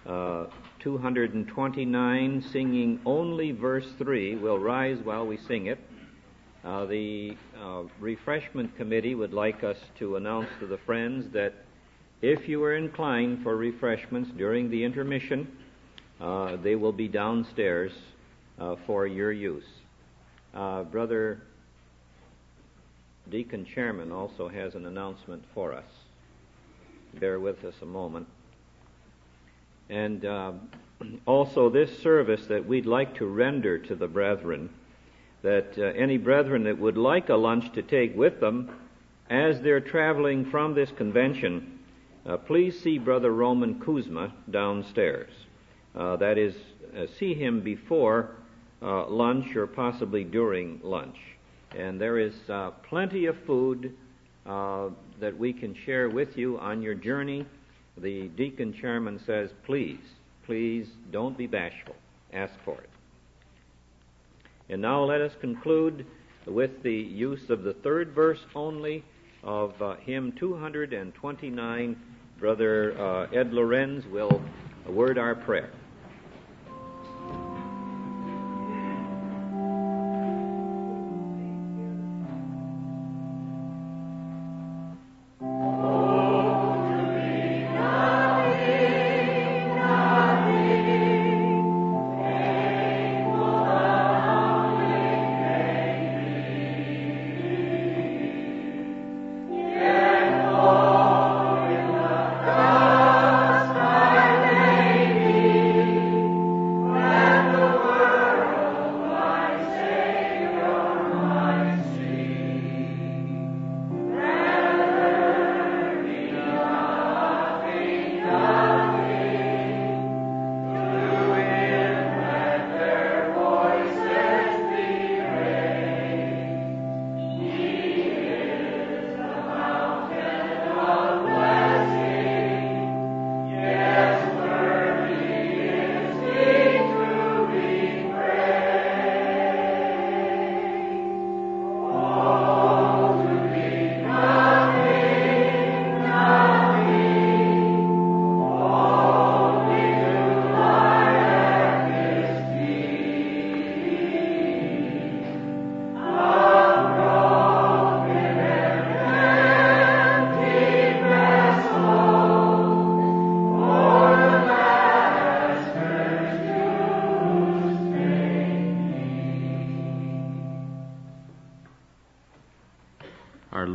229, singing only verse 3. We'll rise while we sing it. The refreshment committee would like us to announce to the friends that if you are inclined for refreshments during the intermission, they will be downstairs for your use. Brother Deacon Chairman also has an announcement for us. Bear with us a moment. And also this service that we'd like to render to the brethren, that any brethren that would like a lunch to take with them as they're traveling from this convention, please see Brother Roman Kuzma downstairs. That is, see him before lunch or possibly during lunch. And there is plenty of food that we can share with you on your journey. The Deacon Chairman says, please don't be bashful. Ask for it. And now let us conclude with the use of the third verse only of hymn 229. Brother Ed Lorenz will word our prayer.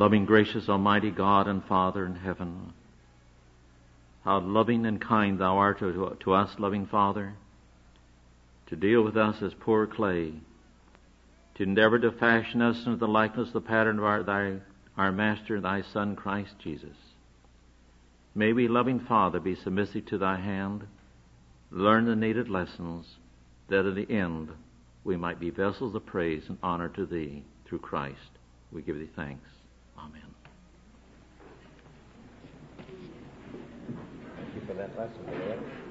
loving, gracious, almighty God and Father in heaven, how loving and kind thou art to us, loving Father, to deal with us as poor clay, to endeavor to fashion us into the likeness, the pattern of our Master, thy Son, Christ Jesus. May we, loving Father, be submissive to thy hand, learn the needed lessons, that at the end we might be vessels of praise and honor to thee through Christ. We give thee thanks. Amen. Thank you for that lesson, Lord.